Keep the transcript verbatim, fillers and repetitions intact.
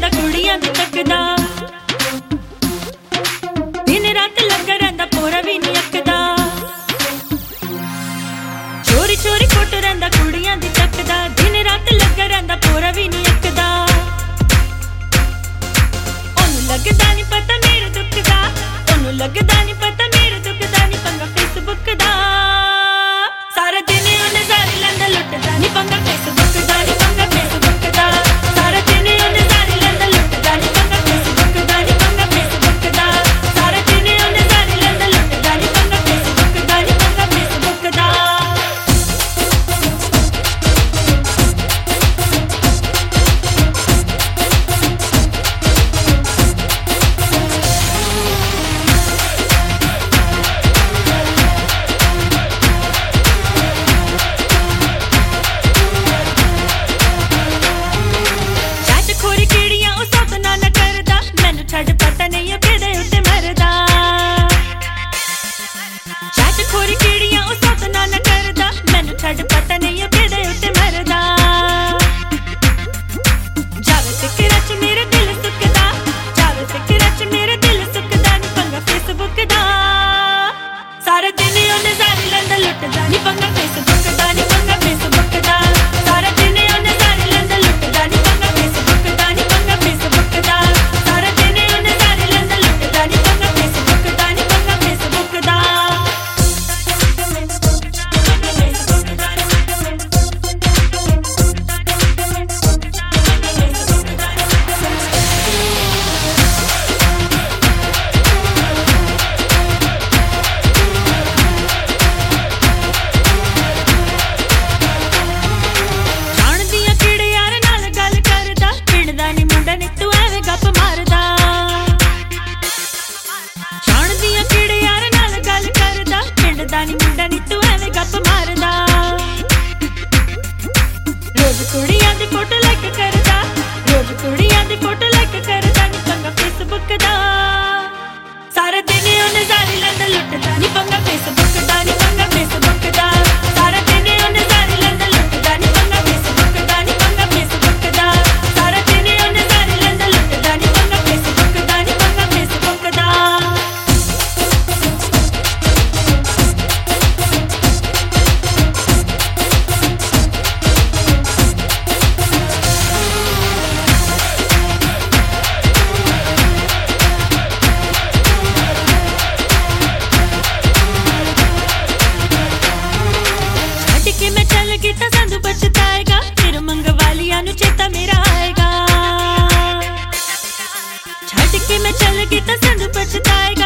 ਰਹਿੰਦਾ ਕੁੜੀਆਂ ਦੀ ਤੱਕਦਾ ਦਿਨ ਰਾਤ ਲੱਗਾ ਰਹਿੰਦਾ ਪੋਰਾ ਵੀ ਨਹੀਂ ਅੱਕਦਾ ਚੋਰੀ ਚੋਰੀ ਫੋਟੋ ਰਹਿੰਦਾ ਕੁੜੀਆਂ ਦੀ ਤੱਕਦਾ ਦਿਨ ਰਾਤ ਲੱਗਾ ਰਹਿੰਦਾ ਪੋਰਾ ਵੀ ਨਹੀਂ ਅੱਕਦਾ ਉਹਨੂੰ ਲੱਗਦਾ ਨਹੀਂ ਪਤਾ ਮੇਰੇ ਦੁੱਖ ਦਾ ਉਹਨੂੰ ਲੱਗਦਾ ਨਹੀਂ ਪਤਾ ਮੇਰੇ ਦੁੱਖ ਦਾ ਨਹੀਂ ਪੰਗਾ ਫੇਸਬੁੱਕ ਦਾ ਸਾਰਾ ਦਿਨ ਉਹਨੇ ਜ਼ਾਰੀ ਲੈਂਦਾ ਲੁੱਟਦਾ ਨਹੀਂ ਪੰਗਾ ਫੇਸਬੁੱਕ ਦਾ ਨਹੀਂ ਪੰਗਾ ਫੇਸਬੁੱਕ ਦਾ ਸਾਰਾ ਦਿਨ ਉਹਨੇ ਜ਼ਾਰੀ ਲੈਂਦਾ ਲੁੱਟਦਾ ਨਹੀਂ ਪੰਗਾ ਫੇਸਬੁੱਕ ਦਾ ਨਹੀਂ ਪੰਗਾ ਫੇਸਬੁੱਕ ਦਾ ਸਾਰਾ ਦਿਨ ਉਹਨੇ ਜ਼ਾਰੀ ਲੈਂਦਾ ਲੁੱਟਦਾ ਨਹੀਂ ਪੰਗਾ ਫੇਸਬੁੱਕ ਦਾ ਨਹੀਂ ਪੰਗਾ ਫੇਸਬੁੱਕ ਦਾ ਛੱਡ ਪਤਾ ਨਹੀਂ ਆ ਕਿਹਦੇ ਉੱਤੇ ਮਰਦਾ ਛੱਡ ਖੋਰੀ ਕਿਹੜੀਆਂ ਉਹ ਸੱਤ ਨਾ ਨਾ ਕਰਦਾ ਮੈਨੂੰ ਛੱਡ ਪਤਾ ਨਹੀਂ ਆ ਕਿਹਦੇ ਉੱਤੇ ਮਰਦਾ ਜਾਵੇ ਫਿਕਰਾਂ ਚ ਮੇਰਾ ਦਿਲ ਸੁੱਕਦਾ ਜਾਵੇ ਫਿਕਰਾਂ ਚ ਮੇਰਾ ਦਿਲ ਸੁੱਕਦਾ ਨੀ ਪੰਗਾ ਫੇਸਬੁੱਕ ਦਾ ਸਾਰਾ ਦਿਨ ਉਹਨੇ ਜ਼ਾਰੀ ਲੈਂਦਾ ਲੁੱਟਦਾ ਨੀ ਪੰਗਾ ਫੇਸਬੁੱਕ ਦਾ ਨੀ ਪੰਗਾ ਫੇਸਬੁੱਕ ਦਾ ਸਾਰਾ ਦਿਨ ਉਹਨੇ ਜ਼ਾਰੀ ਲੈਂਦਾ ਲੁੱਟਦਾ ਨੀ ਪੰਗਾ ਫੇਸਬੁੱਕ ਦਾ ਨੀ ਪੰਗਾ ਫੇਸਬੁੱਕ ਦਾ ਸਾਰਾ ਦਿਨ ਨੀ ਮੁੰਡਾ ਨੀ ਤੂੰ ਐਵੇਂ ਗੱਪ ਮਾਰਦਾ ਰੋਜ਼ ਕੁੜੀਆਂ ਦੀ ਫੋਟੋ ਲਾਈਕ ਕਰਦਾ ਰੋਜ਼ ਕੁੜੀਆਂ ਦੀ ਫੋਟੋ ਲਾਈਕ ਕਰਦਾ ਨੀ ਪੰਗਾ ਫੇਸਬੁੱਕ ਦਾ ਸਾਰਾ ਦਿਨ ਉਹਨੇ ਜ਼ਾਰੀ ਲੈਂਦਾ ਲੁੱਟਦਾ ਨੀ ਪੰਗਾ ਫੇਸਬੁੱਕ ਦਾ ਨੀ ਪੰਗਾ ਫੇਸਬੁੱਕ ਦਾ ਸਾਰਾ ਦਿਨ ਉਹਨੇ ਜ਼ਾਰੀ ਲੈਂਦਾ ਲੁੱਟਦਾ ਨੀ ਪੰਗਾ ਫੇਸਬੁੱਕ ਦਾ ਨੀ ਪੰਗਾ ਫੇਸਬੁੱਕ ਦਾ ਸਾਰਾ ਦਿਨ ਉਹਨੇ ਜ਼ਾਰੀ ਲੈਂਦਾ ਲੁੱਟਦਾ ਨੀ ਪੰਗਾ ਫੇਸਬੁੱਕ ਦਾ ਨੀ ਪੰਗਾ ਫੇਸਬੁੱਕ ਦਾ ਕੀਤਾ ਸਾਨੂੰ ਬਚਤਾਏਗਾ ਫਿਰ ਮੰਗਵਾਲੀਆਂ ਨੂੰ ਚੇਤਾ ਮੇਰਾ ਆਏਗਾ ਛੱਡ ਕੇ ਮੈਂ ਚੱਲ ਗਈ ਤਾਂ ਸਾਨੂੰ ਬਚਤਾਏਗਾ